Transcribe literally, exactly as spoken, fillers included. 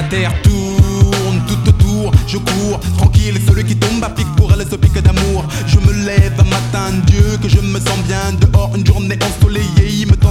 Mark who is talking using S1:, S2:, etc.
S1: La terre tourne tout autour, je cours, tranquille, celui qui tombe à pic pour elle se pique d'amour. Je me lève un matin, Dieu que je me sens bien, dehors une journée ensoleillée, il me tend